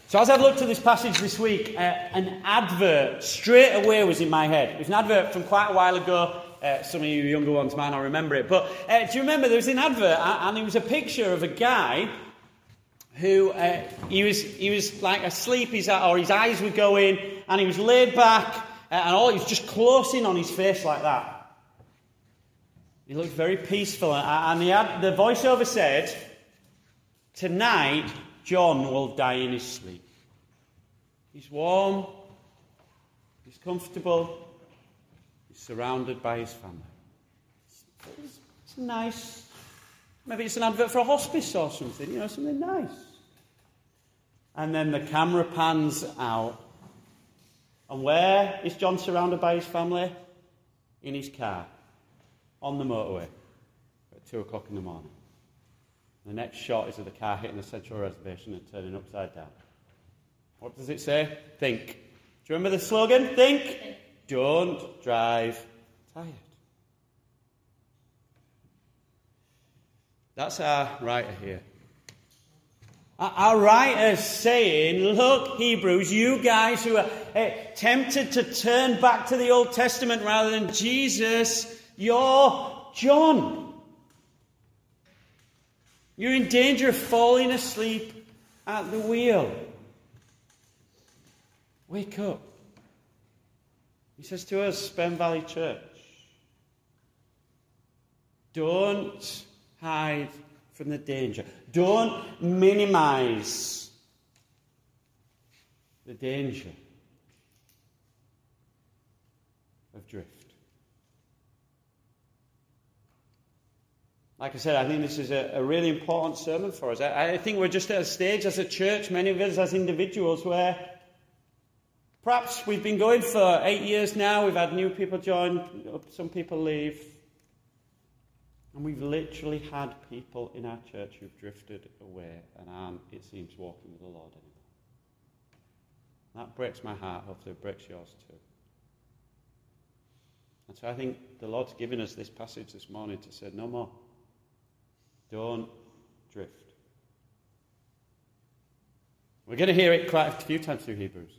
So as I've looked at this passage this week, an advert straight away was in my head. It was an advert from quite a while ago. Some of you younger ones might not remember it. But do you remember there was an advert and it was a picture of a guy who he was like asleep, his eyes were going, and he was laid back, and he was just closing on his face like that. He looked very peaceful, and the voiceover said, "Tonight, John will die in his sleep. He's warm, he's comfortable, he's surrounded by his family." It's nice. Maybe it's an advert for a hospice or something, something nice. And then the camera pans out. And where is John surrounded by his family? In his car, on the motorway, at 2 o'clock in the morning. The next shot is of the car hitting the central reservation and turning upside down. What does it say? Think. Do you remember the slogan? Think. Don't drive tired. That's our writer here. Our writer's saying, look, Hebrews, you guys who are tempted to turn back to the Old Testament rather than Jesus, you're John. You're in danger of falling asleep at the wheel. Wake up. He says to us, Spen Valley Church, don't hide from the danger. Don't minimize the danger of drift. Like I said, I think this is a really important sermon for us. I think we're just at a stage as a church, many of us as individuals, where perhaps we've been going for 8 years now, we've had new people join, some people leave, and we've literally had people in our church who've drifted away and aren't, it seems, walking with the Lord anymore. That breaks my heart. Hopefully it breaks yours too. And so I think the Lord's given us this passage this morning to say, no more. Don't drift. We're going to hear it quite a few times through Hebrews.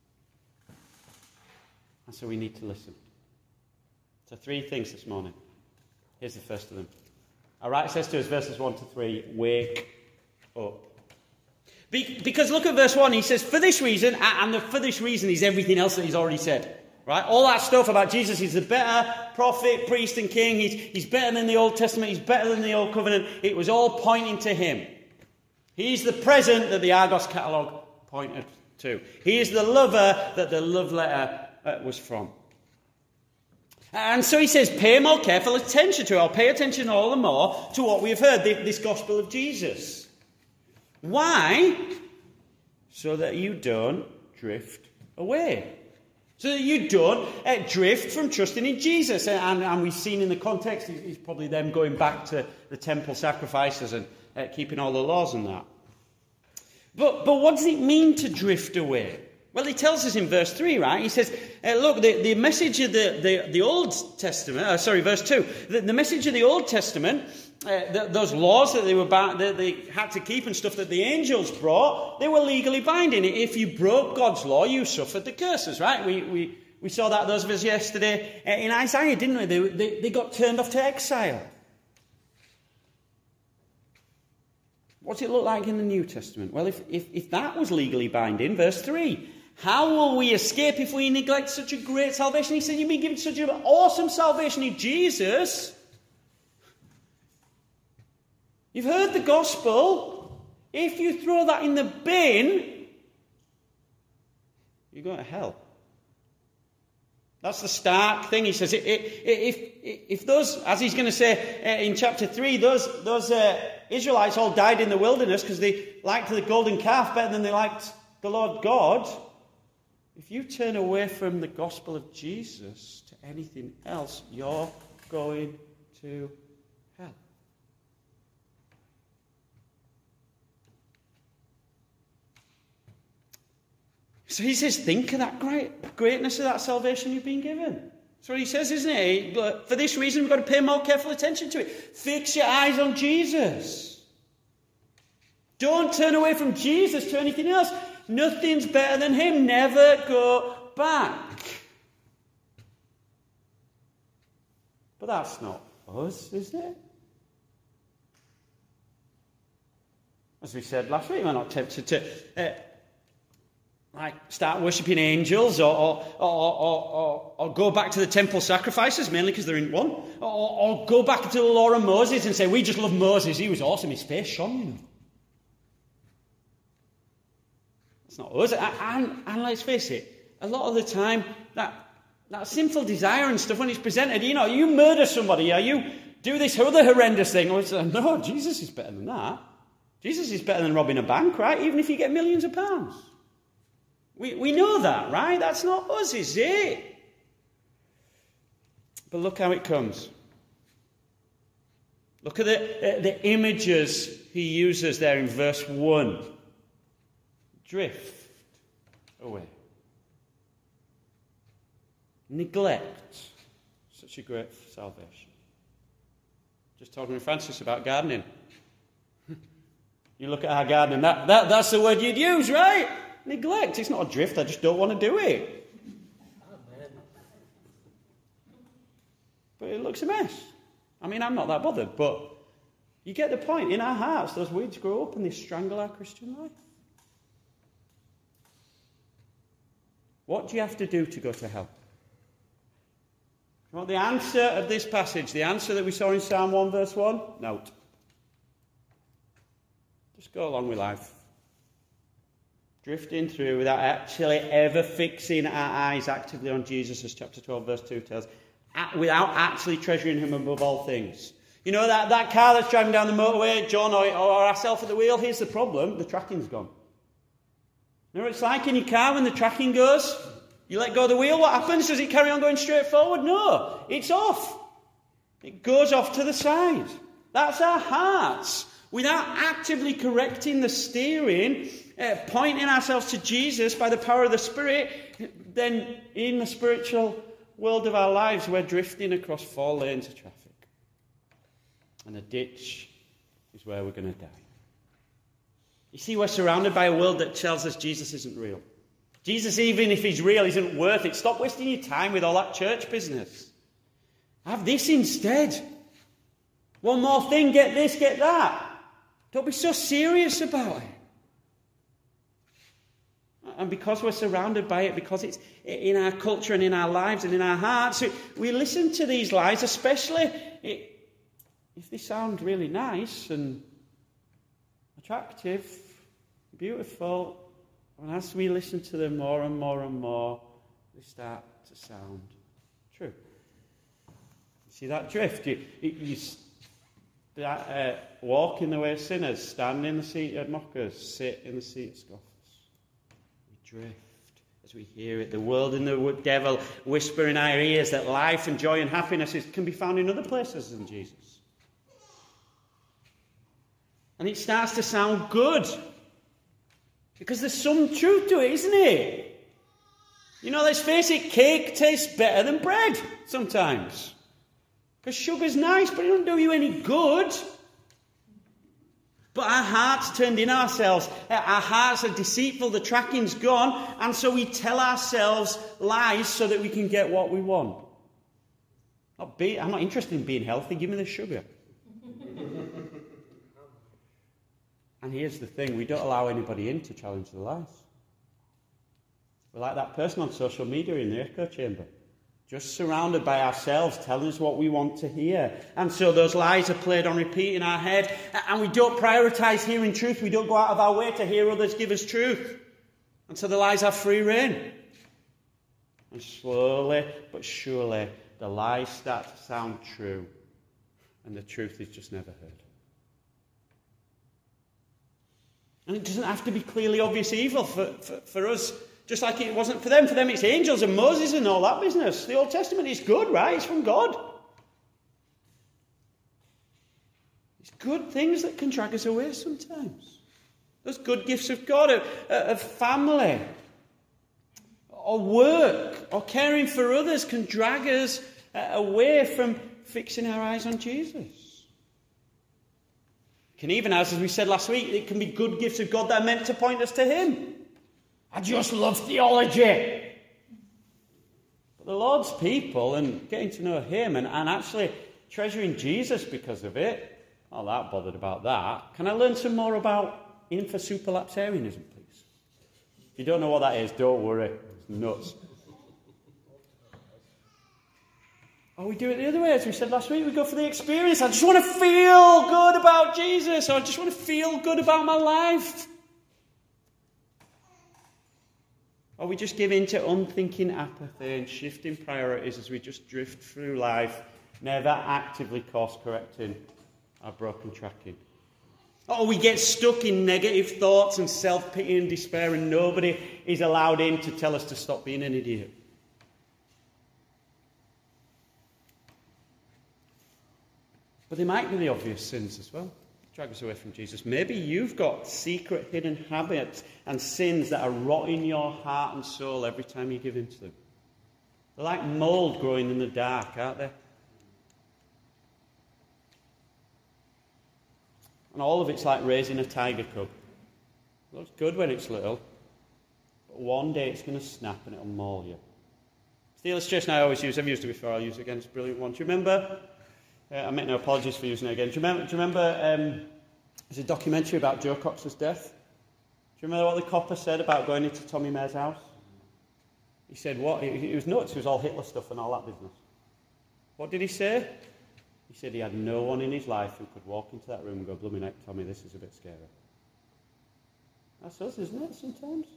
And so we need to listen. So 3 things this morning. Here's the first of them. Our writer says to us, verses 1 to 3, wake up. Because look at verse 1, he says, for this reason, and for this reason is everything else that he's already said. Right? All that stuff about Jesus, he's the better prophet, priest and king. He's better than the Old Testament. He's better than the Old Covenant. It was all pointing to him. He's the present that the Argos catalogue pointed to. He is the lover that the love letter was from. And so he says, pay more careful attention to it, or pay attention all the more to what we have heard, this gospel of Jesus. Why? So that you don't drift away. So that you don't drift from trusting in Jesus. And we've seen in the context, it's probably them going back to the temple sacrifices and keeping all the laws and that. But what does it mean to drift away? Well, he tells us in verse 3, right? He says, look, the message of the Old Testament, verse 2, the message of the Old Testament, those laws that they had to keep and stuff that the angels brought, they were legally binding. If you broke God's law, you suffered the curses, right? We saw that, those of us yesterday, in Isaiah, didn't we? They got turned off to exile. What's it look like in the New Testament? Well, if that was legally binding, verse 3, how will we escape if we neglect such a great salvation? He said, you've been given such an awesome salvation in Jesus. You've heard the gospel. If you throw that in the bin, you're going to hell. That's the stark thing. He says, if those, as he's going to say in chapter 3, those Israelites all died in the wilderness because they liked the golden calf better than they liked the Lord God. If you turn away from the gospel of Jesus to anything else, you're going to hell. So he says, think of that greatness of that salvation you've been given. That's what he says, isn't it? But for this reason, we've got to pay more careful attention to it. Fix your eyes on Jesus. Don't turn away from Jesus to anything else. Nothing's better than him. Never go back. But that's not us, is it? As we said last week, we're not tempted to start worshipping angels or go back to the temple sacrifices, mainly because there isn't one. Or go back to the law of Moses and say, we just love Moses. He was awesome. His face shone, you know. It's not us. And let's face it, a lot of the time, that sinful desire and stuff, when it's presented, you murder somebody, or you do this other horrendous thing. Or it's like, no, Jesus is better than that. Jesus is better than robbing a bank, right? Even if you get millions of pounds. We know that, right? That's not us, is it? But look how it comes. Look at the images he uses there in verse 1. Drift away. Neglect. Such a great salvation. Just talking with Francis about gardening. You look at our garden, and that's the word you'd use, right? Neglect. It's not a drift. I just don't want to do it. Amen. But it looks a mess. I mean, I'm not that bothered, but you get the point. In our hearts, those weeds grow up and they strangle our Christian life. What do you have to do to go to hell? You want the answer of this passage, the answer that we saw in Psalm 1 verse 1? Note. Just go along with life. Drifting through without actually ever fixing our eyes actively on Jesus, as chapter 12 verse 2 tells. Without actually treasuring him above all things. You know that car that's driving down the motorway, John or ourselves at the wheel, here's the problem, the tracking's gone. You know what it's like in your car when the tracking goes? You let go of the wheel, what happens? Does it carry on going straight forward? No, it's off. It goes off to the side. That's our hearts. Without actively correcting the steering, pointing ourselves to Jesus by the power of the Spirit, then in the spiritual world of our lives, we're drifting across 4 lanes of traffic. And a ditch is where we're going to die. You see, we're surrounded by a world that tells us Jesus isn't real. Jesus, even if he's real, isn't worth it. Stop wasting your time with all that church business. Have this instead. One more thing, get this, get that. Don't be so serious about it. And because we're surrounded by it, because it's in our culture and in our lives and in our hearts, we listen to these lies, especially if they sound really nice and attractive, beautiful. And as we listen to them more and more and more, they start to sound true. You see that drift? You walk in the way of sinners, stand in the seat of mockers, sit in the seat of scoffers. We drift as we hear it. The world and the devil whisper in our ears that life and joy and happiness can be found in other places than Jesus. And it starts to sound good. Because there's some truth to it, isn't it? You know, let's face it, cake tastes better than bread sometimes. Because sugar's nice, but it doesn't do you any good. But our hearts turned in ourselves. Our hearts are deceitful, the tracking's gone, and so we tell ourselves lies so that we can get what we want. I'm not interested in being healthy, give me the sugar. And here's the thing, we don't allow anybody in to challenge the lies. We're like that person on social media in the echo chamber, just surrounded by ourselves, telling us what we want to hear. And so those lies are played on repeat in our head, and we don't prioritise hearing truth. We don't go out of our way to hear others give us truth. And so the lies have free rein. And slowly but surely, the lies start to sound true, and the truth is just never heard. And it doesn't have to be clearly obvious evil for us, just like it wasn't for them. For them, it's angels and Moses and all that business. The Old Testament is good, right? It's from God. It's good things that can drag us away sometimes. Those good gifts of God, of family, or work, or caring for others can drag us away from fixing our eyes on Jesus. It can even, as we said last week, it can be good gifts of God that are meant to point us to him. I just love theology. But the Lord's people and getting to know him and actually treasuring Jesus because of it, not that bothered about that. Can I learn some more about infrasuperlapsarianism, please? If you don't know what that is, don't worry. It's nuts. Or we do it the other way, as we said last week. We go for the experience. I just want to feel good about Jesus. Or I just want to feel good about my life. Or we just give in to unthinking apathy and shifting priorities as we just drift through life, never actively course-correcting our broken tracking. Or we get stuck in negative thoughts and self-pity and despair, and nobody is allowed in to tell us to stop being an idiot. But they might be the obvious sins as well. Drag us away from Jesus. Maybe you've got secret hidden habits and sins that are rotting your heart and soul every time you give in to them. They're like mould growing in the dark, aren't they? And all of it's like raising a tiger cub. It looks good when it's little, but one day it's going to snap and it'll maul you. It's the illustration I always use. I've used it before. I'll use it again. It's a brilliant one. Do you remember? I make no apologies for using it again. Do you remember there's a documentary about Joe Cox's death? Do you remember what the copper said about going into Tommy Mayer's house? He said what? He was nuts. It was all Hitler stuff and all that business. What did he say? He said he had no one in his life who could walk into that room and go, "Blooming heck, Tommy, this is a bit scary." That's us, isn't it, sometimes?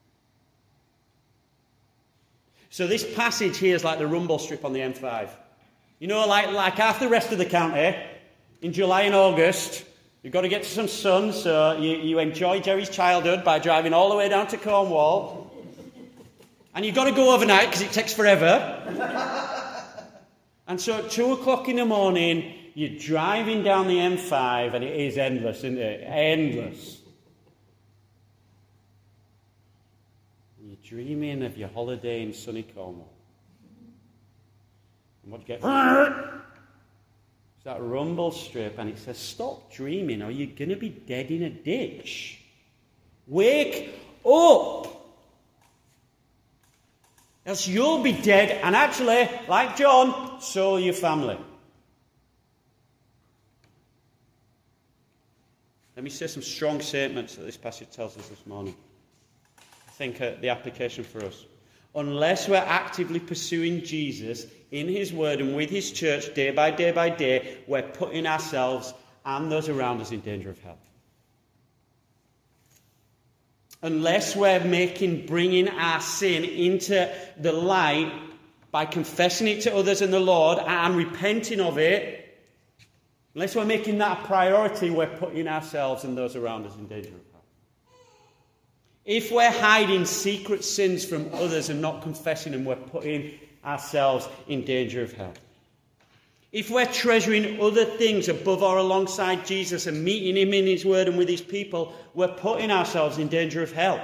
So this passage here is like the rumble strip on the M5. You know, like half the rest of the county, in July and August, you've got to get to some sun, so you enjoy Jerry's childhood by driving all the way down to Cornwall. And you've got to go overnight because it takes forever. And so at 2 o'clock in the morning, you're driving down the M5, and it is endless, isn't it? Endless. And you're dreaming of your holiday in sunny Cornwall. And what do you get? It's that rumble strip, and it says, "Stop dreaming, or you're going to be dead in a ditch. Wake up! Else you'll be dead, and actually, like John, so will your family." Let me say some strong statements that this passage tells us this morning. I think the application for us. Unless we're actively pursuing Jesus in his word and with his church day by day, we're putting ourselves and those around us in danger of hell. Unless we're bringing our sin into the light by confessing it to others and the Lord and repenting of it, unless we're making that a priority, we're putting ourselves and those around us in danger of hell. If we're hiding secret sins from others and not confessing them, we're putting ourselves in danger of hell. If we're treasuring other things above or alongside Jesus and meeting him in his word and with his people, we're putting ourselves in danger of hell.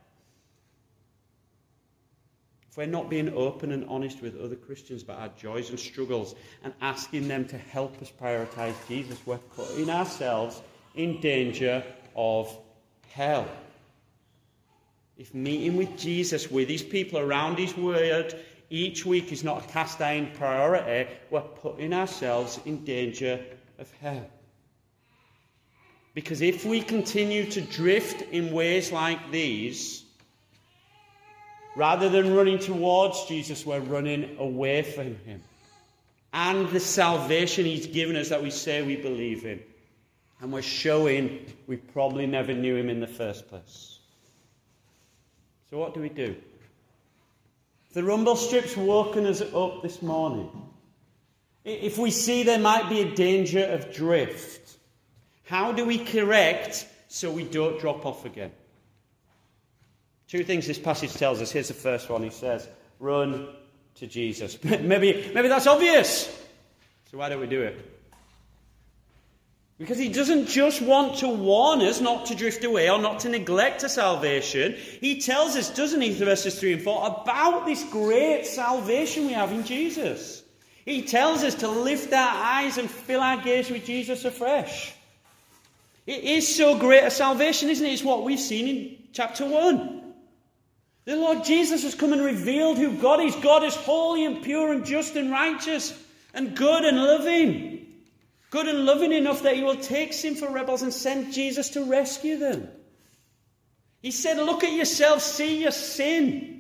If we're not being open and honest with other Christians about our joys and struggles and asking them to help us prioritize Jesus, we're putting ourselves in danger of hell. If meeting with Jesus, with his people around his word each week is not a cast iron priority, we're putting ourselves in danger of hell. Because if we continue to drift in ways like these, rather than running towards Jesus, we're running away from him and the salvation he's given us that we say we believe in. And we're showing we probably never knew him in the first place. So what do we do? The rumble strip's woken us up this morning. If we see there might be a danger of drift, how do we correct so we don't drop off again? Two things this passage tells us. Here's the first one. He says, run to Jesus. Maybe that's obvious. So why don't we do it? Because he doesn't just want to warn us not to drift away or not to neglect a salvation. He tells us, doesn't he, verses 3 and 4, about this great salvation we have in Jesus. He tells us to lift our eyes and fill our gaze with Jesus afresh. It is so great a salvation, isn't it? It's what we've seen in chapter 1. The Lord Jesus has come and revealed who God is. God is holy and pure and just and righteous and good and loving. Good and loving enough that he will take sinful rebels and send Jesus to rescue them. He said, look at yourself, see your sin.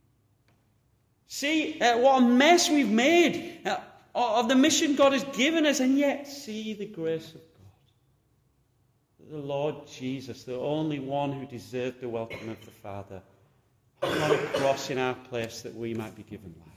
See what a mess we've made of the mission God has given us, and yet see the grace of God. The Lord Jesus, the only one who deserved the welcome of the Father, hung on a cross in our place that we might be given life.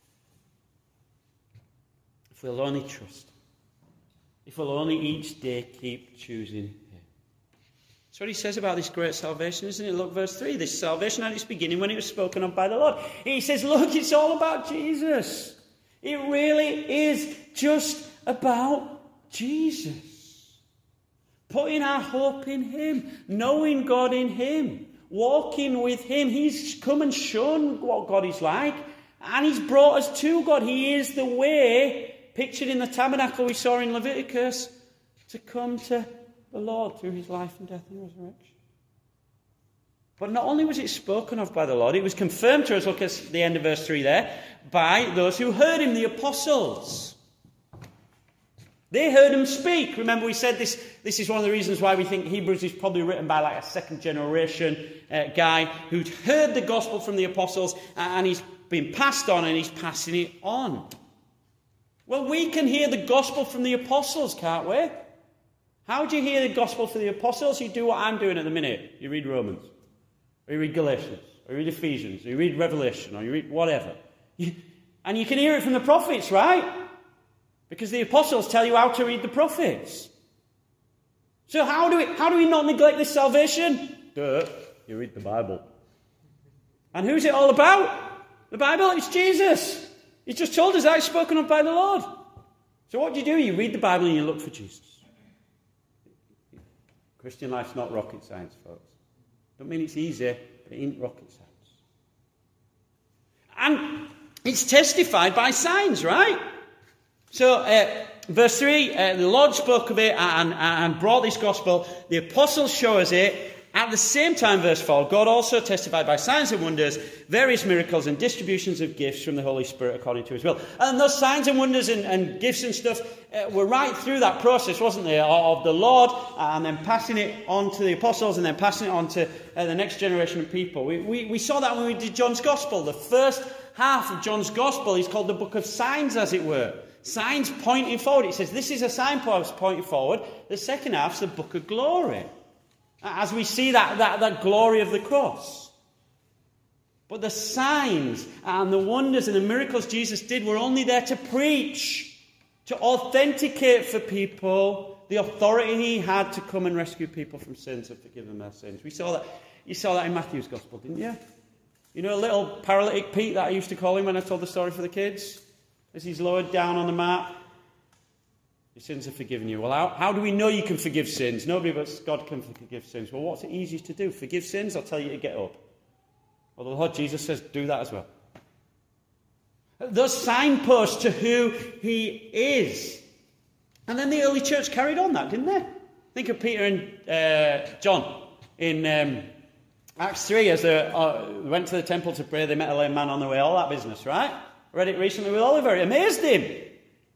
If we'll only trust him, if we'll only each day keep choosing him. That's what he says about this great salvation, isn't it? Look, verse 3. This salvation had its beginning when it was spoken of by the Lord. He says, look, it's all about Jesus. It really is just about Jesus. Putting our hope in him, knowing God in him, walking with him. He's come and shown what God is like, and he's brought us to God. He is the way, pictured in the tabernacle we saw in Leviticus, to come to the Lord through his life and death and resurrection. But not only was it spoken of by the Lord, it was confirmed to us, look at the end of verse 3 there, by those who heard him, the apostles. They heard him speak. Remember, we said this is one of the reasons why we think Hebrews is probably written by like a second generation guy who'd heard the gospel from the apostles, and he's been passed on and he's passing it on. Well, we can hear the gospel from the apostles, can't we? How do you hear the gospel from the apostles? You do what I'm doing at the minute. You read Romans, or you read Galatians, or you read Ephesians, or you read Revelation, or you read whatever. And you can hear it from the prophets, right? Because the apostles tell you how to read the prophets. So how do we not neglect this salvation? Duh, you read the Bible. And who's it all about? The Bible, it's Jesus. He's just told us that it's spoken of by the Lord. So what do? You read the Bible and you look for Jesus. Christian life's not rocket science, folks. Don't mean it's easy, but it ain't rocket science. And it's testified by signs, right? So, verse 3, the Lord spoke of it and brought this gospel. The apostles show us it. At the same time, verse 4, God also testified by signs and wonders, various miracles and distributions of gifts from the Holy Spirit according to his will. And those signs and wonders and gifts and stuff were right through that process, wasn't they, of the Lord, and then passing it on to the apostles, and then passing it on to the next generation of people. We saw that when we did John's Gospel. The first half of John's Gospel is called the Book of Signs, as it were. Signs pointing forward. It says this is a signpost pointing forward. The second half's the Book of Glory, as we see that glory of the cross. But the signs and the wonders and the miracles Jesus did were only there to preach, to authenticate for people the authority he had to come and rescue people from sins and forgive them their sins. We saw that. You saw that in Matthew's Gospel, didn't you? You know, little paralytic Pete that I used to call him when I told the story for the kids? As he's lowered down on the mat, your sins are forgiven you. Well, how do we know you can forgive sins? Nobody but God can forgive sins. Well, what's the easiest to do? Forgive sins? I'll tell you to get up. Well, the Lord Jesus says, do that as well. Those signposts to who he is. And then the early church carried on that, didn't they? Think of Peter and John in Acts 3 as they went to the temple to pray. They met a lame man on the way, all that business, right? I read it recently with Oliver. It amazed him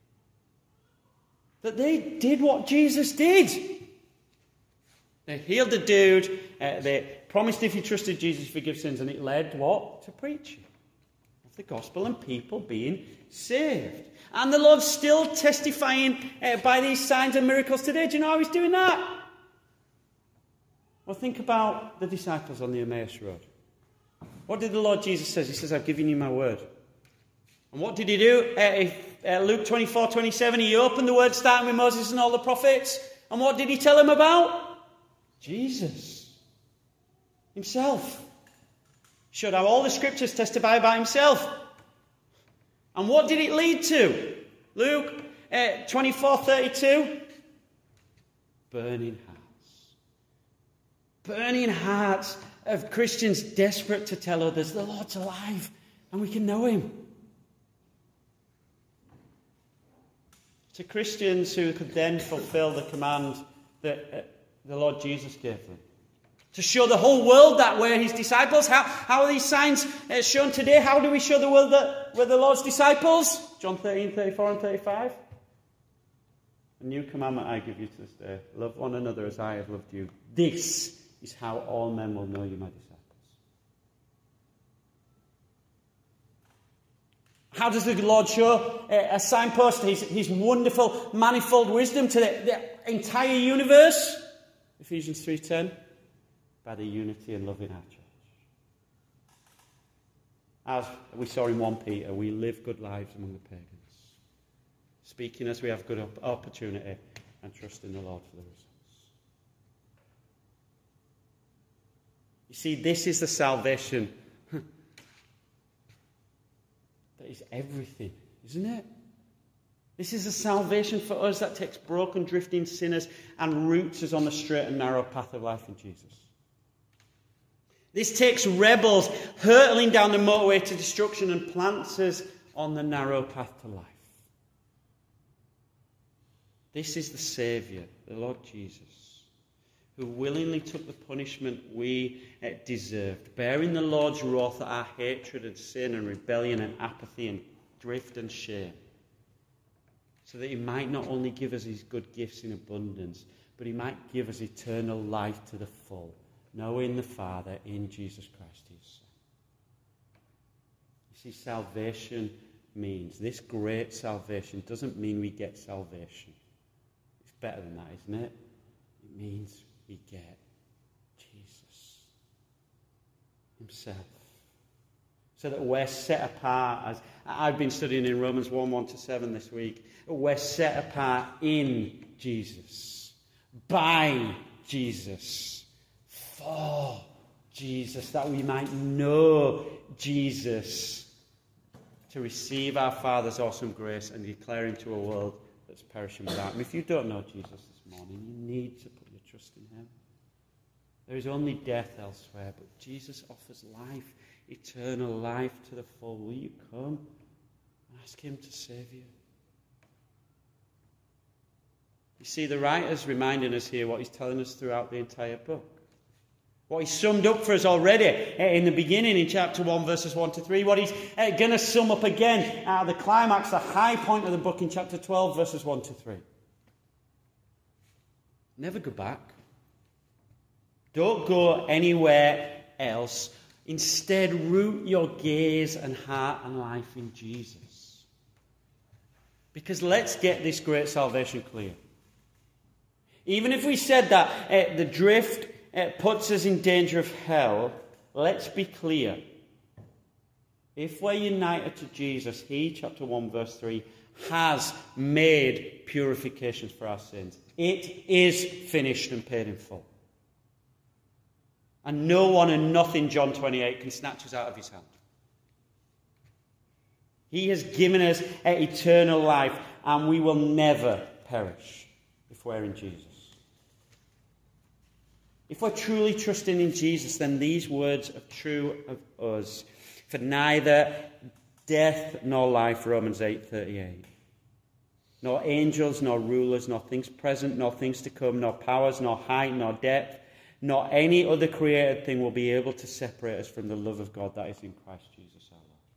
that they did what Jesus did. They healed the dude. They promised if he trusted Jesus, forgive sins. And it led what? To preaching of the gospel and people being saved. And the Lord's still testifying by these signs and miracles today. Do you know how he's doing that? Well, think about the disciples on the Emmaus Road. What did the Lord Jesus say? He says, I've given you my word. And what did he do? Luke 24:27, he opened the word starting with Moses and all the prophets. And what did he tell them about? Jesus himself. Showed how all the scriptures testify about himself. And what did it lead to? Luke 24:32. Burning hearts. Burning hearts of Christians desperate to tell others the Lord's alive and we can know him. To Christians who could then fulfill the command that the Lord Jesus gave them. To show the whole world that we're his disciples. How are these signs shown today? How do we show the world that we're the Lord's disciples? John 13, 34 and 35. A new commandment I give you to this day. Love one another as I have loved you. This is how all men will know you, my disciples. How does the Lord show a signpost, his wonderful, manifold wisdom to the entire universe? Ephesians 3:10. By the unity and love in our church. As we saw in 1 Peter, we live good lives among the pagans. Speaking as we have good opportunity and trust in the Lord for the results. You see, this is the salvation that is everything, isn't it? This is a salvation for us that takes broken, drifting sinners and roots us on the straight and narrow path of life in Jesus. This takes rebels hurtling down the motorway to destruction and plants us on the narrow path to life. This is the Saviour, the Lord Jesus, who willingly took the punishment we deserved, bearing the Lord's wrath at our hatred and sin and rebellion and apathy and drift and shame, so that he might not only give us his good gifts in abundance, but he might give us eternal life to the full, knowing the Father in Jesus Christ his Son. You see, salvation means, this great salvation doesn't mean we get salvation. It's better than that, isn't it? It means we get Jesus himself. So that we're set apart, as I've been studying in Romans 1:1-7 this week. We're set apart in Jesus, by Jesus, for Jesus, that we might know Jesus, to receive our Father's awesome grace and declare him to a world that's perishing without him. If you don't know Jesus this morning, you need to put your trust in him. There is only death elsewhere, but Jesus offers life, eternal life to the full. Will you come and ask him to save you? You see, the writer's reminding us here what he's telling us throughout the entire book. What he summed up for us already in the beginning in chapter 1, verses 1-3. What he's going to sum up again at the climax, the high point of the book in chapter 12, verses 1-3. Never go back. Don't go anywhere else. Instead, root your gaze and heart and life in Jesus. Because let's get this great salvation clear. Even if we said that the drift puts us in danger of hell, let's be clear. If we're united to Jesus, he, chapter 1, verse 3, has made purifications for our sins. It is finished and paid in full. And no one and nothing, John 28, can snatch us out of his hand. He has given us eternal life, and we will never perish if we're in Jesus. If we're truly trusting in Jesus, then these words are true of us. For neither death nor life, Romans 8:38, nor angels, nor rulers, nor things present, nor things to come, nor powers, nor height, nor depth, nor any other created thing will be able to separate us from the love of God that is in Christ Jesus our Lord.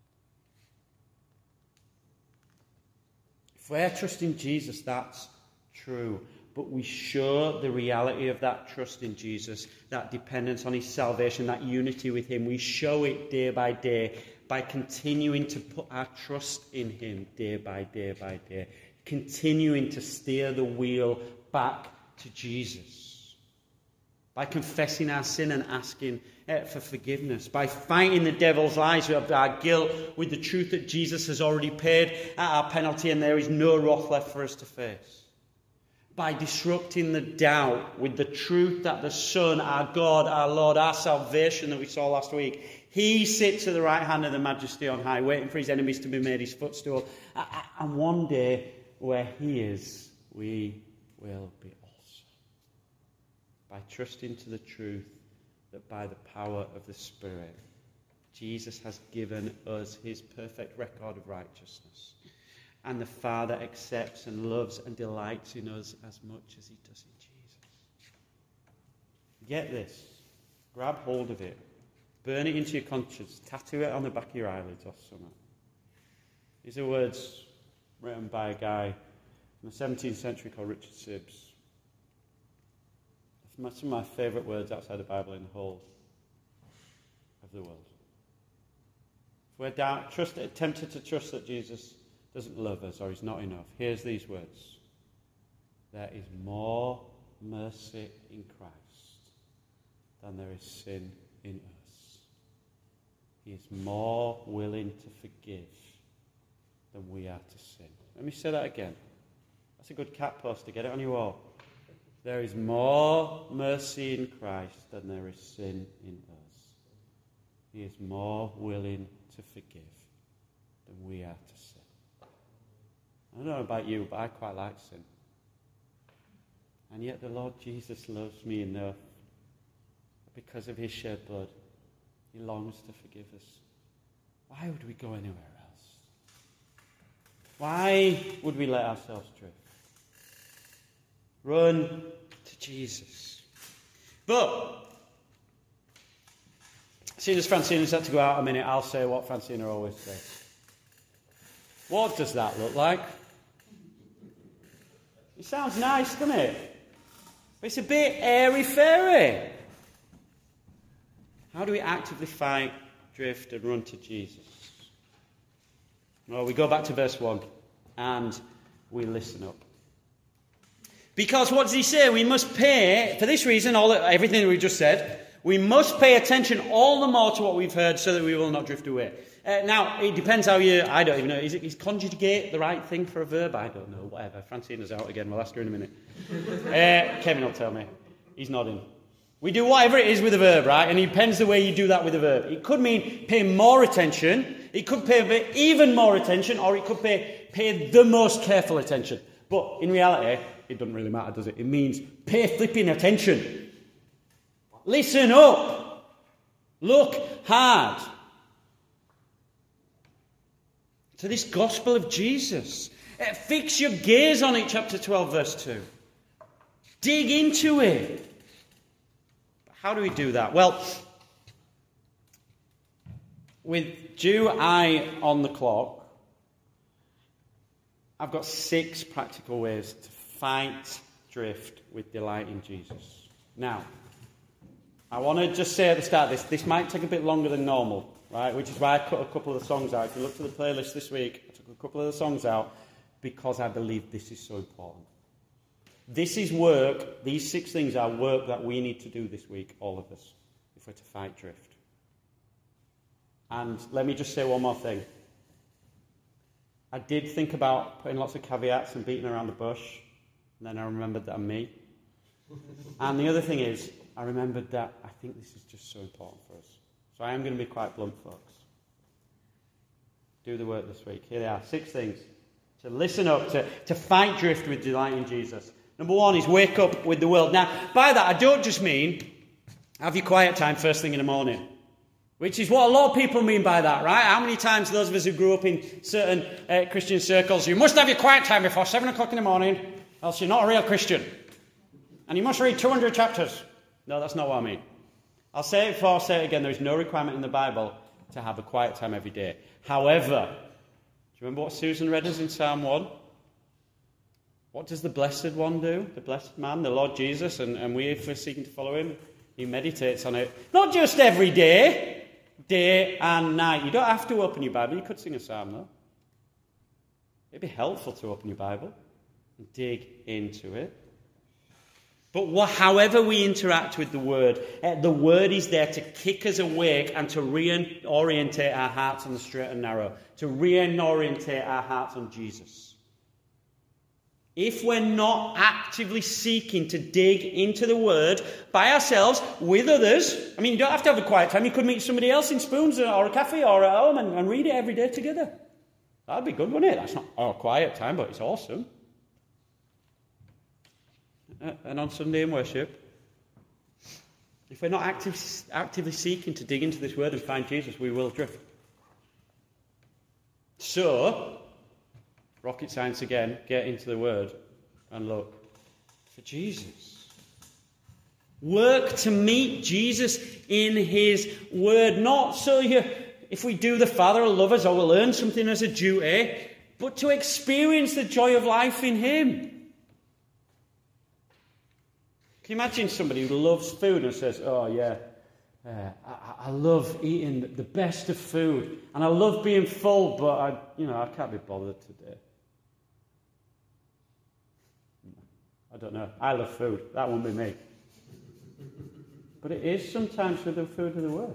If we're trusting Jesus, that's true. But we show the reality of that trust in Jesus, that dependence on his salvation, that unity with him. We show it day by day by continuing to put our trust in him day by day by day. Continuing to steer the wheel back to Jesus. By confessing our sin and asking for forgiveness. By fighting the devil's lies of our guilt with the truth that Jesus has already paid our penalty and there is no wrath left for us to face. By disrupting the doubt with the truth that the Son, our God, our Lord, our salvation that we saw last week, he sits at the right hand of the Majesty on high, waiting for his enemies to be made his footstool. And one day, where he is, we will be also. By trusting to the truth that by the power of the Spirit, Jesus has given us his perfect record of righteousness. And the Father accepts and loves and delights in us as much as he does in Jesus. Get this. Grab hold of it. Burn it into your conscience. Tattoo it on the back of your eyelids or something. These are words written by a guy from the 17th century called Richard Sibbes. Some of my favourite words outside the Bible in the whole of the world. If we're tempted to trust that Jesus doesn't love us or he's not enough, here's these words. There is more mercy in Christ than there is sin in us. He is more willing to forgive than we are to sin. Let me say that again. That's a good cat poster. Get it on your wall. There is more mercy in Christ than there is sin in us. He is more willing to forgive than we are to sin. I don't know about you, but I quite like sin. And yet the Lord Jesus loves me enough. Because of his shed blood, he longs to forgive us. Why would we go anywhere else? Why would we let ourselves drift? Run to Jesus. But, seeing as Francina's had to go out a minute, I'll say what Francina always says. What does that look like? It sounds nice, doesn't it? But it's a bit airy-fairy. How do we actively fight, drift, and run to Jesus? Well, we go back to verse 1, and we listen up. Because what does he say? We must pay, for this reason, everything that we just said, we must pay attention all the more to what we've heard so that we will not drift away. Now, it depends how I don't even know, is conjugate the right thing for a verb? I don't know, whatever. Francina's out again, we'll ask her in a minute. Kevin will tell me. He's nodding. We do whatever it is with a verb, right? And it depends the way you do that with a verb. It could mean pay more attention, it could pay even more attention, or it could pay the most careful attention. But in reality, it doesn't really matter, does it? It means pay flipping attention. Listen up. Look hard. To this gospel of Jesus. Fix your gaze on it, chapter 12, verse 2. Dig into it. How do we do that? Well, with due eye on the clock, I've got 6 practical ways to fight drift with delight in Jesus. Now, I want to just say at the start, this might take a bit longer than normal, right? Which is why I cut a couple of the songs out. If you look to the playlist this week, I took a couple of the songs out because I believe this is so important. This is work, these 6 things are work that we need to do this week, all of us, if we're to fight drift. And let me just say one more thing. I did think about putting lots of caveats and beating around the bush, and then I remembered that I'm me. And the other thing is, I remembered that I think this is just so important for us. So I am going to be quite blunt, folks. Do the work this week. Here they are, 6 things to listen up, to fight drift with delight in Jesus. Number 1 is wake up with the world. Now, by that, I don't just mean have your quiet time first thing in the morning, which is what a lot of people mean by that, right? How many times those of us who grew up in certain Christian circles, you must have your quiet time before 7 o'clock in the morning, else you're not a real Christian. And you must read 200 chapters. No, that's not what I mean. I'll say it before I'll say it again. There is no requirement in the Bible to have a quiet time every day. However, do you remember what Susan read us in Psalm 1? What does the blessed one do? The blessed man, the Lord Jesus, and we, if we're seeking to follow him, he meditates on it. Not just every day, day and night. You don't have to open your Bible. You could sing a psalm, though. It'd be helpful to open your Bible and dig into it. But however we interact with the Word is there to kick us awake and to reorientate our hearts on the straight and narrow, to reorientate our hearts on Jesus. If we're not actively seeking to dig into the Word by ourselves, with others, I mean, you don't have to have a quiet time. You could meet somebody else in Spoons or a cafe or at home and read it every day together. That'd be good, wouldn't it? That's not our quiet time, but it's awesome. And on Sunday in worship, if we're not actively seeking to dig into this Word and find Jesus, we will drift. So, rocket science again, get into the Word and look for Jesus. Work to meet Jesus in his word. Not so if we do the Father will love us or we'll learn something as a duty, but to experience the joy of life in him. Can you imagine somebody who loves food and says, oh yeah, I love eating the best of food and I love being full, but I can't be bothered today. I don't know. I love food. That won't be me. But it is sometimes with the food of the word.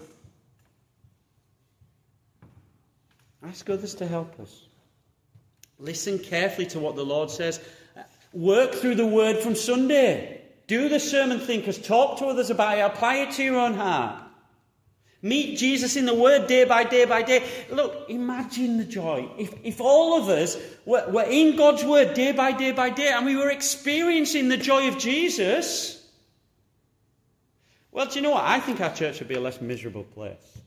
Ask others to help us. Listen carefully to what the Lord says. Work through the word from Sunday. Do the sermon thinkers. Talk to others about it. Apply it to your own heart. Meet Jesus in the word day by day by day. Look, imagine the joy. If all of us were in God's word day by day by day and we were experiencing the joy of Jesus, well, do you know what? I think our church would be a less miserable place.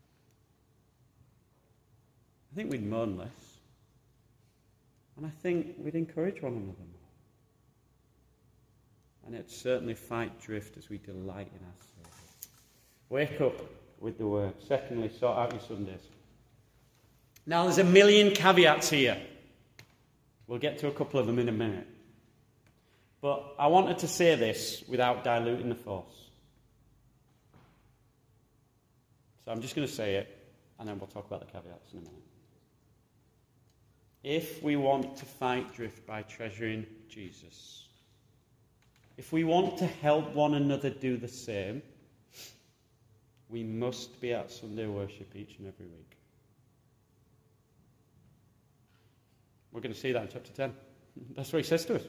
I think we'd moan less. And I think we'd encourage one another more. And it'd certainly fight drift as we delight in our Saviour. Wake up with the word. Secondly, sort out your Sundays. Now, there's a million caveats here. We'll get to a couple of them in a minute. But I wanted to say this without diluting the force. So I'm just going to say it, and then we'll talk about the caveats in a minute. If we want to fight drift by treasuring Jesus, if we want to help one another do the same, we must be at Sunday worship each and every week. We're going to see that in chapter 10. That's what he says to us.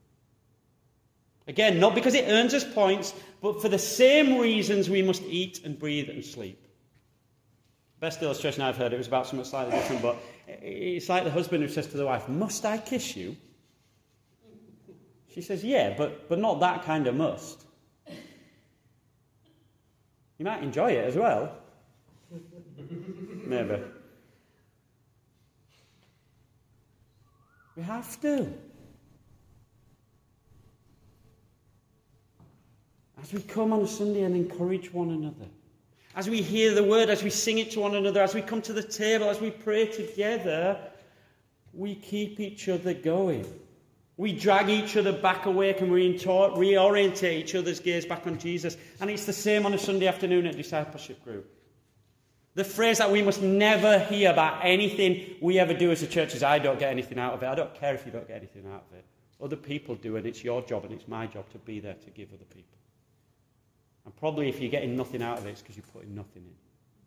Again, not because it earns us points, but for the same reasons we must eat and breathe and sleep. Best illustration I've heard, it was about something slightly different, but it's like the husband who says to the wife, "Must I kiss you?" She says, "Yeah, but not that kind of must. You might enjoy it as well." Maybe. We have to. As we come on a Sunday and encourage one another, as we hear the word, as we sing it to one another, as we come to the table, as we pray together, we keep each other going. We drag each other back awake and reorientate each other's gaze back on Jesus. And it's the same on a Sunday afternoon at discipleship group. The phrase that we must never hear about anything we ever do as a church is, "I don't get anything out of it." I don't care if you don't get anything out of it. Other people do, and it's your job and it's my job to be there to give other people. And probably if you're getting nothing out of it, it's because you're putting nothing in.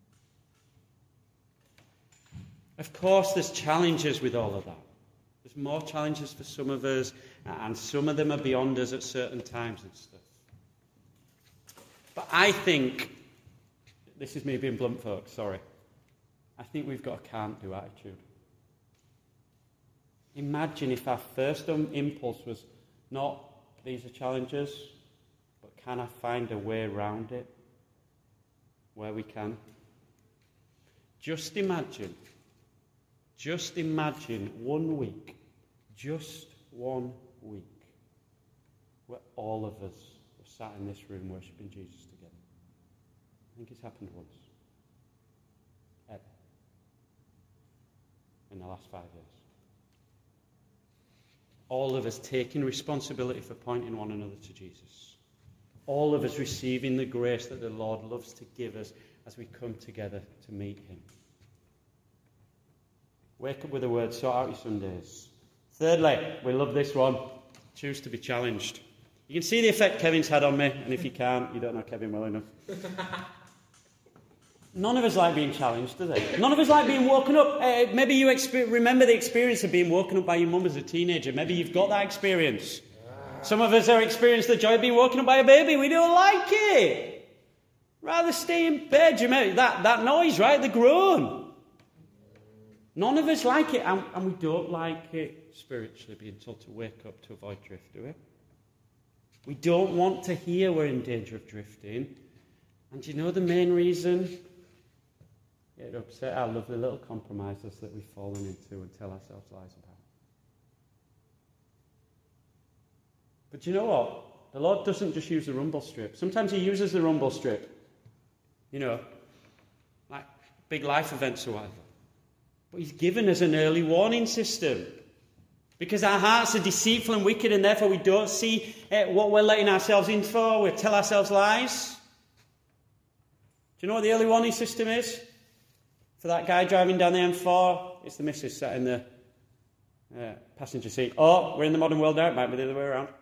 Of course, there's challenges with all of that. There's more challenges for some of us, and some of them are beyond us at certain times and stuff. But I think, this is me being blunt, folks, sorry. I think we've got a can't-do attitude. Imagine if our first impulse was not, these are challenges, but can I find a way around it where we can? Just imagine 1 week, just 1 week, where all of us were sat in this room worshipping Jesus together. I think it's happened once. Ever. In the last 5 years. All of us taking responsibility for pointing one another to Jesus. All of us receiving the grace that the Lord loves to give us as we come together to meet him. Wake up with the word, sort out your Sundays. Thirdly, we love this one. Choose to be challenged. You can see the effect Kevin's had on me, and if you can't, you don't know Kevin well enough. None of us like being challenged, do they? None of us like being woken up. Maybe you remember the experience of being woken up by your mum as a teenager. Maybe you've got that experience. Some of us have experienced the joy of being woken up by a baby. We don't like it. Rather stay in bed. You remember that noise, right? The groan. None of us like it, and we don't like it spiritually, being told to wake up to avoid drift, do we? We don't want to hear we're in danger of drifting. And do you know the main reason? It upset our lovely little compromises that we've fallen into and tell ourselves lies about. But do you know what? The Lord doesn't just use the rumble strip. Sometimes he uses the rumble strip, like big life events or whatever. But he's given us an early warning system. Because our hearts are deceitful and wicked, and therefore we don't see what we're letting ourselves in for. We tell ourselves lies. Do you know what the early warning system is? For that guy driving down the M4, it's the missus sat in the passenger seat. Oh, we're in the modern world now. It might be the other way around.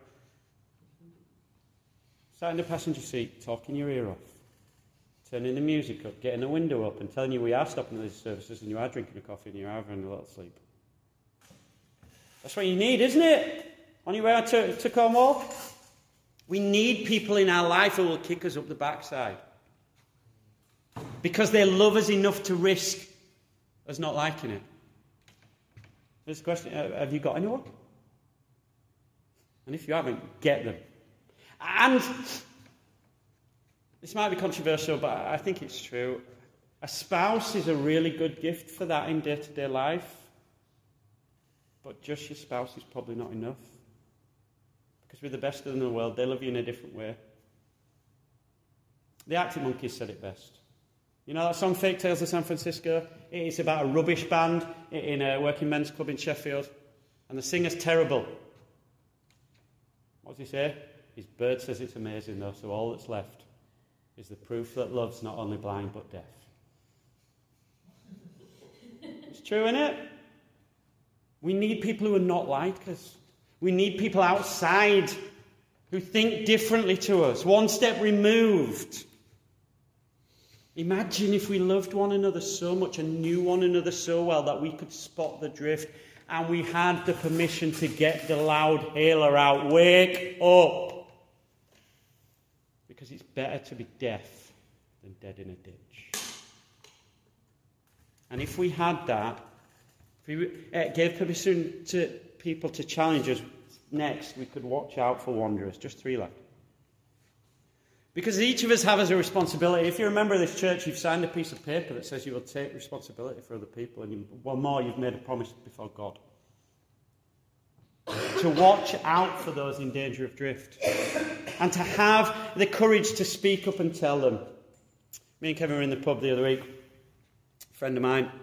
Sat in the passenger seat, talking your ear off. Turning the music up, getting the window up, and telling you we are stopping at these services and you are drinking a coffee and you are having a little sleep. That's what you need, isn't it? On your way out to Cornwall? We need people in our life who will kick us up the backside. Because they love us enough to risk us not liking it. There's a question, have you got anyone? And if you haven't, get them. And this might be controversial, but I think it's true. A spouse is a really good gift for that in day-to-day life. But just your spouse is probably not enough. Because we're the best of them in the world. They love you in a different way. The Arctic Monkeys said it best. You know that song, Fake Tales of San Francisco? It's about a rubbish band in a working men's club in Sheffield. And the singer's terrible. What does he say? His bird says it's amazing though, so all that's left is the proof that love's not only blind but deaf. It's true, isn't it? We need people who are not like us. We need people outside who think differently to us, one step removed. Imagine if we loved one another so much and knew one another so well that we could spot the drift and we had the permission to get the loud hailer out. Wake up! Because it's better to be deaf than dead in a ditch. And if we had that, if we gave permission to people to challenge us, next we could watch out for wanderers. Just 3 left. Because each of us has a responsibility. If you're a member of this church, you've signed a piece of paper that says you will take responsibility for other people. And you've made a promise before God. To watch out for those in danger of drift. And to have the courage to speak up and tell them. Me and Kevin were in the pub the other week. A friend of mine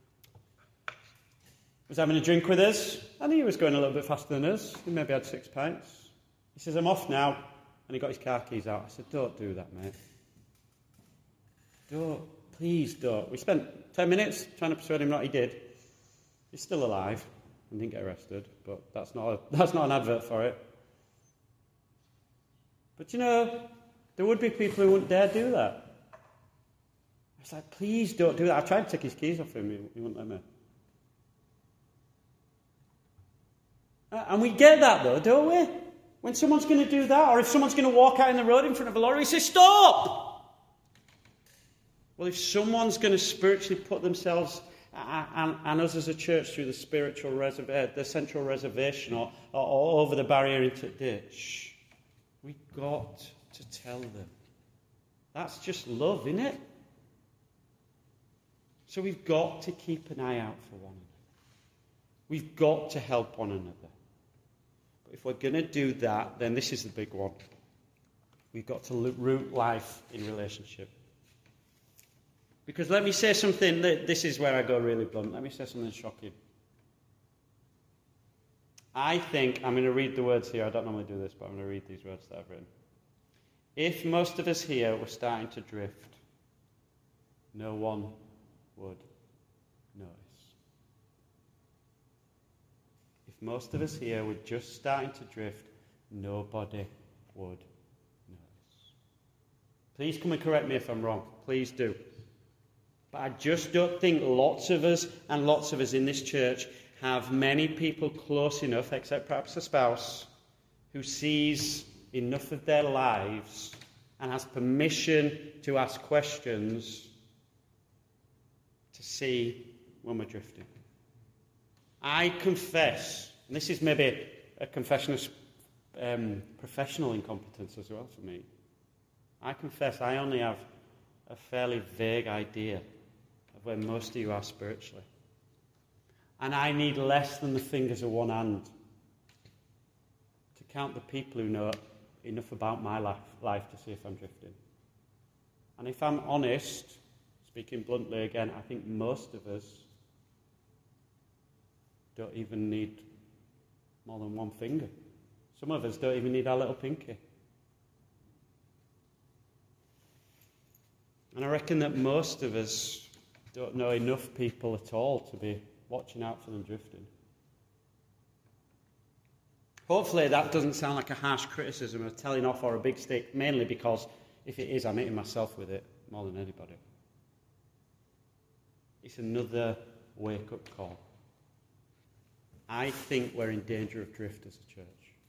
was having a drink with us. I think he was going a little bit faster than us. He maybe had 6 pints. He says, I'm off now. And he got his car keys out. I said, don't do that, mate. Don't. Please don't. We spent 10 minutes trying to persuade him not he did. He's still alive and didn't get arrested, but that's not an advert for it. But there would be people who wouldn't dare do that. I was like, please don't do that. I tried to take his keys off him. He wouldn't let me. And we get that, though, don't we? When someone's going to do that, or if someone's going to walk out in the road in front of a lorry, we say, stop! Well, if someone's going to spiritually put themselves and us as a church through the the central reservation or over the barrier into a ditch, we've got to tell them. That's just love, isn't it? So we've got to keep an eye out for one another. We've got to help one another. If we're going to do that, then this is the big one. We've got to root life in relationship. Because let me say something, this is where I go really blunt. Let me say something shocking. I think, I'm going to read the words here. I don't normally do this, but I'm going to read these words that I've written. If most of us here were starting to drift, no one would notice. If most of us here were just starting to drift, nobody would notice. Please come and correct me if I'm wrong. Please do. But I just don't think lots of us in this church have many people close enough, except perhaps a spouse, who sees enough of their lives and has permission to ask questions to see when we're drifting. I confess, and this is maybe a confession of professional incompetence as well for me. I confess I only have a fairly vague idea of where most of you are spiritually. And I need less than the fingers of one hand to count the people enough about my life to see if I'm drifting. And if I'm honest, speaking bluntly again, I think most of us don't even need more than one finger. Some of us don't even need our little pinky. And I reckon that most of us don't know enough people at all to be watching out for them drifting. Hopefully that doesn't sound like a harsh criticism of telling off or a big stick, mainly because if it is, I'm hitting myself with it more than anybody. It's another wake-up call. I think we're in danger of drift as a church.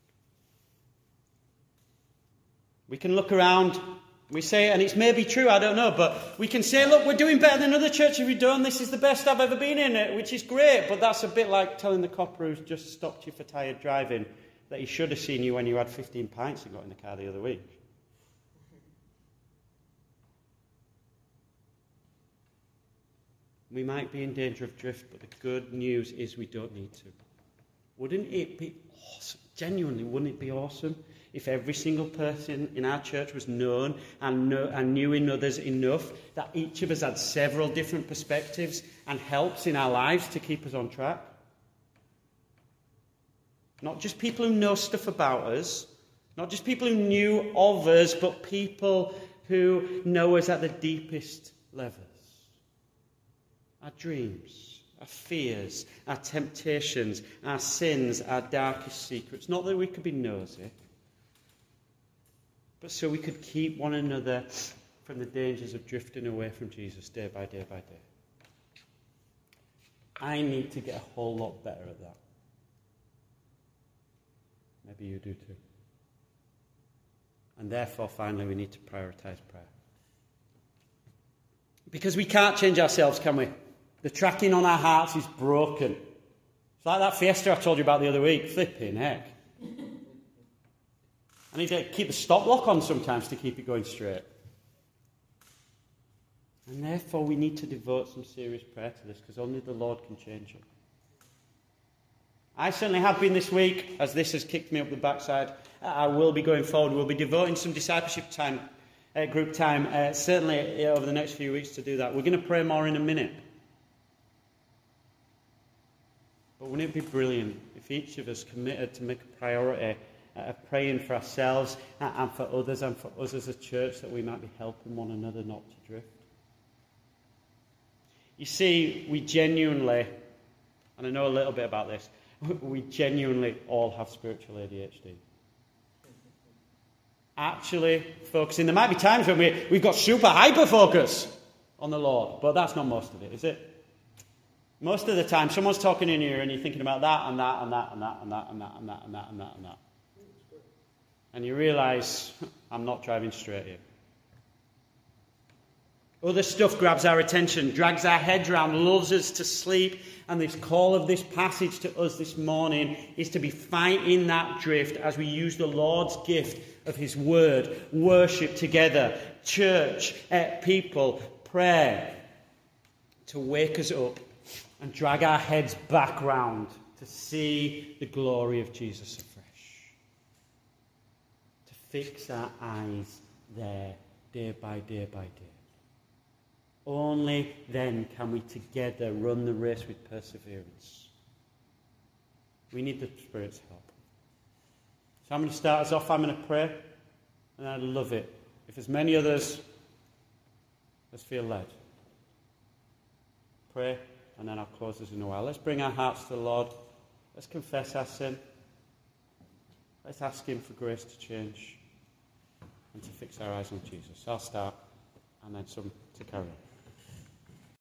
We can look around, we say, and it's maybe true, I don't know, but we can say, look, we're doing better than other churches we've done, this is the best I've ever been in it, which is great, but that's a bit like telling the copper who's just stopped you for tired driving that he should have seen you when you had 15 pints and got in the car the other week. We might be in danger of drift, but the good news is we don't need to. Wouldn't it be awesome? Genuinely, wouldn't it be awesome if every single person in our church was known and knew in others enough that each of us had several different perspectives and helps in our lives to keep us on track? Not just people who know stuff about us, not just people who knew of us, but people who know us at the deepest levels. Our dreams, our fears, our temptations, our sins, our darkest secrets. Not that we could be nosy, but so we could keep one another from the dangers of drifting away from Jesus day by day by day. I need to get a whole lot better at that. Maybe you do too. And therefore, finally, we need to prioritise prayer. Because we can't change ourselves, can we? The tracking on our hearts is broken. It's like that Fiesta I told you about the other week. Flipping heck. I need to keep a stop lock on sometimes to keep it going straight. And therefore we need to devote some serious prayer to this, because only the Lord can change it. I certainly have been this week, as this has kicked me up the backside. I will be going forward. We'll be devoting some discipleship time, group time, certainly over the next few weeks to do that. We're going to pray more in a minute. But wouldn't it be brilliant if each of us committed to make a priority praying for ourselves and for others and for us as a church, that we might be helping one another not to drift? You see, we genuinely, and I know a little bit about this, we genuinely all have spiritual ADHD. Actually focusing. There might be times when we've got super hyper focus on the Lord, but that's not most of it, is it? Most of the time, someone's talking in here and you're thinking about that and that and that and that and that and that and that and that and that and that. And you realise, I'm not driving straight here. Other stuff grabs our attention, drags our heads around, lulls us to sleep. And this call of this passage to us this morning is to be fighting that drift as we use the Lord's gift of his word, worship together, church, people, prayer, to wake us up and drag our heads back round to see the glory of Jesus afresh. To fix our eyes there day by day by day. Only then can we together run the race with perseverance. We need the Spirit's help. So I'm going to start us off. I'm going to pray, and I'd love it if as many others as feel led. Pray, and then I'll close us in a while. Let's bring our hearts to the Lord. Let's confess our sin. Let's ask him for grace to change and to fix our eyes on Jesus. I'll start, and then some to carry on.